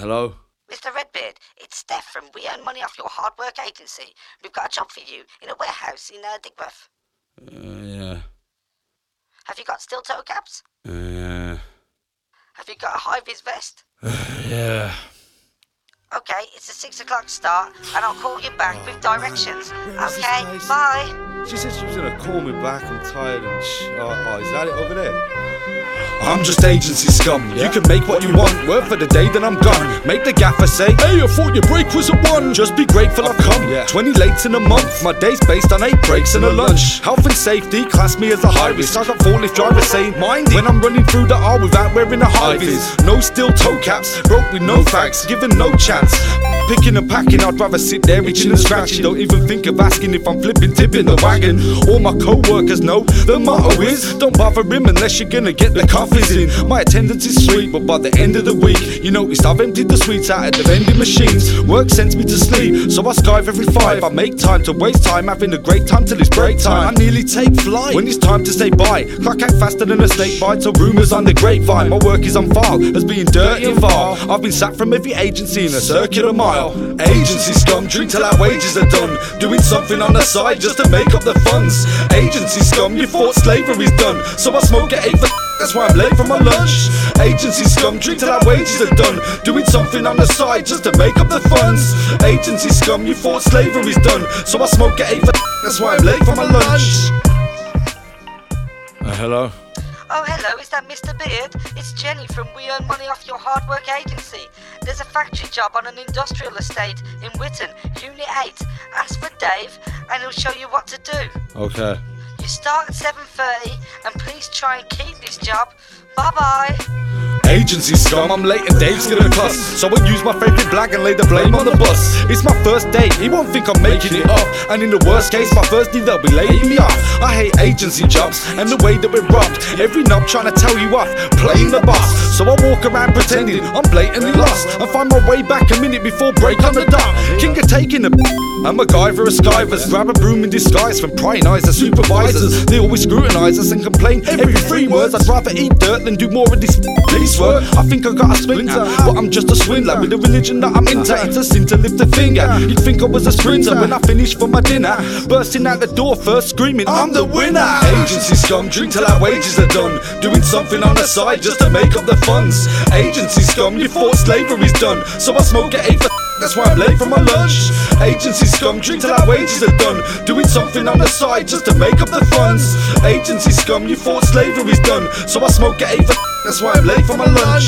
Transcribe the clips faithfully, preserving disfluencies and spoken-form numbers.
Hello? Mister Redbeard, it's Steph from We Earn Money Off Your Hard Work Agency. We've got a job for you in a warehouse in uh, Digbeth. Uh, yeah. Have you got steel toe caps? Uh, yeah. Have you got a high-vis vest? Yeah. Okay, it's a six o'clock start, and I'll call you back with directions. Where is this Okay, place? bye. She said she was gonna call me back. I'm tired and sh- oh, oh, is that it over there? I'm just agency scum. Yeah? You can make what you want. Work for the day, then I'm gone. Make the gaffer say, hey, I thought your break was a one. Just be grateful I've come. Yeah. twenty late in a month. My day's based on eight breaks and a lunch. Health and safety class me as a high risk. I got four-lift drivers saying, mind it. When I'm running through the R without wearing a high vis. No steel toe caps. Broke with no facts. Given no chance. Picking and packing, I'd rather sit there itching and scratching. Don't even think of asking if I'm flipping, tipping the wagon. All my co-workers know the motto is, don't bother him unless you're gonna get the coffees in. My attendance is sweet, but by the end of the week, you noticed I've emptied the sweets out at the vending machines. Work sends me to sleep, so I skive every five. I make time to waste time, having a great time till it's break time. I nearly take flight when it's time to say bye. Clock out faster than a snake bite, so rumours on the grapevine. My work is on file as being dirty and vile. I've been sacked from every agency in a circular mile. Agency scum, drink till our wages are done. Doing something on the side just to make up the funds. Agency scum, you thought slavery's done, so I smoke at eight for that's why I'm late for my lunch. Agency scum, drink till our wages are done. Doing something on the side just to make up the funds. Agency scum, you thought slavery's done, so I smoke at eight for that's why I'm late for my lunch. Uh, hello? Oh, hello, is that Mister Beard? It's Jenny from We Earn Money Off Your Hard Work Agency. There's a factory job on an industrial estate in Witton, Unit eight. Ask for Dave and he'll show you what to do. Okay. You start at seven thirty and please try and keep this job. Bye-bye. Agency scum, I'm late and Dave's gonna cuss, so I use my favourite black and lay the blame on the bus. It's my first date, he won't think I'm making it up, and in the worst case, my first day they'll be laying me off. I hate agency jobs and the way that we're robbed. Every knob trying to tell you off, playing the boss. So I walk around pretending I'm blatantly lost, and find my way back a minute before break on the dot. King of taking a I'm a guy for a skivers, grab a broom in disguise from prying eyes of supervisors. They always scrutinise us and complain every three words. I'd rather eat dirt than do more of this police work. I think I got a splinter, but I'm just a swindler with a religion that I'm into. It's a sin to lift a finger. You'd think I was a sprinter when I finished for my dinner, bursting out the door first screaming, I'm the winner. Agency scum, drink till our wages are done. Doing something on the side just to make up the funds. Agency scum, you thought slavery's done, so I smoke at eight for that's why I'm late for my lunch. Agency scum, drink till our wages are done. Doing something on the side just to make up the funds. Agency scum, you thought slavery's done, so I smoke at eight for that's why I'm late for my lunch.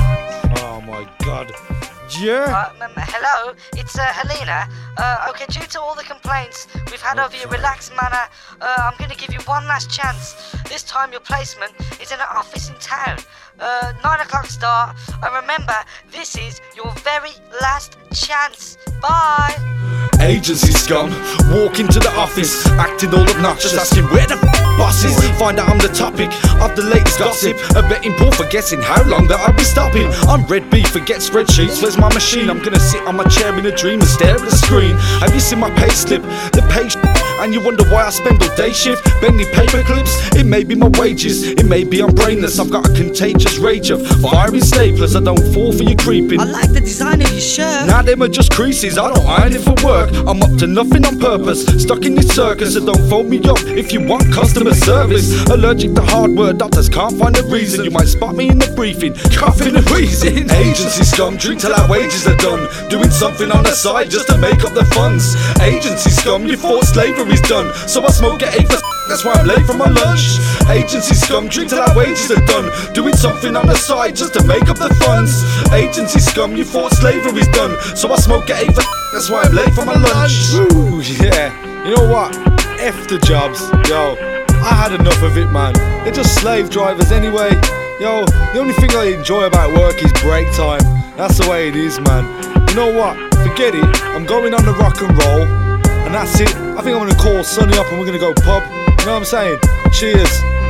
Oh my god. Yeah? Uh, um, hello, it's uh, Helena. Uh, okay, due to all the complaints we've had over your relaxed manner, uh, I'm going to give you one last chance. This time your placement is in an office in town. Uh, nine o'clock start. And remember, this is your very last chance. Bye. Agency scum, walk into the office, acting all obnoxious, asking where the f*** boss is. Find out I'm the topic of the latest gossip, a betting pool for guessing how long that I'll be stopping. I'm Red B, forget spreadsheets, where's my machine? I'm gonna sit on my chair in a dream and stare at the screen. Have you seen my pay slip? The pay sh- and you wonder why I spend all day shift bending paper clips? It may be my wages, it may be I'm brainless. I've got a contagious rage of firing staplers. I don't fall for your creeping. I like the design of your shirt. Now them are just creases, I don't iron it for work. I'm up to nothing on purpose, stuck in this circus, so don't phone me up if you want customer service. Allergic to hard work, doctors can't find a reason. You might spot me in the briefing, coughing and wheezing. Agency scum, drink till our wages are done. Doing something on the side just to make up the funds. Agency scum, you thought slavery's done, so I smoke at eight for that's why I'm late for my lunch. Agency scum, drink till our wages are done. Doing something on the side just to make up the funds. Agency scum, you thought slavery's done, so I smoke at eight for that's why I'm late for my lunch. Ooh, yeah. You know what? F the jobs. Yo, I had enough of it, man. They're just slave drivers anyway. Yo, the only thing I enjoy about work is break time. That's the way it is, man. You know what? Forget it. I'm going on the rock and roll, and that's it. I think I'm gonna call Sonny up and we're gonna go pub. You know what I'm saying? Cheers.